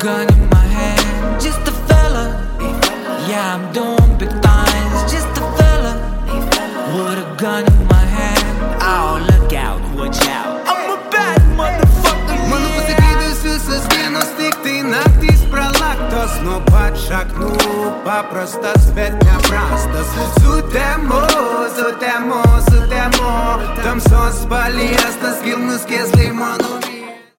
gun in my hand, just a fella. Yeah, I'm doing big things, just a fella. With a gun in my hand. Oh, look out, watch out. I'm a bad motherfucker, yeah. Mano pasakyti visas dienos, tik tai naktys pralaktos. Nuo pat šaknų paprastas, bet neprastas. Sutemo, tamsos palyja